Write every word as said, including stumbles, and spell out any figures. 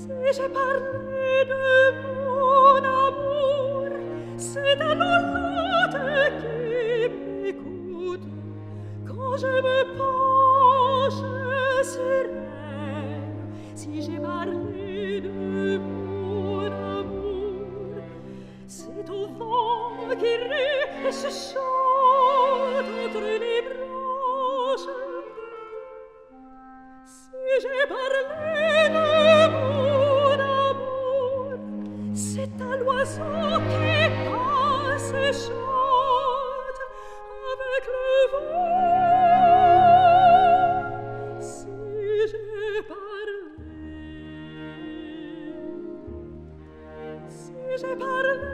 Si j'ai parlé de mon amour, c'est un honnête qui m'écoute. Quand je me penche sereine, si j'ai parlé de mon amour, c'est au vent qui rit et se chante entre les branches. Si j'ai parlé de mon amour, c'est à l'oiseau qui passe et chante avec le vent. Si j'ai parlé, si j'ai parlé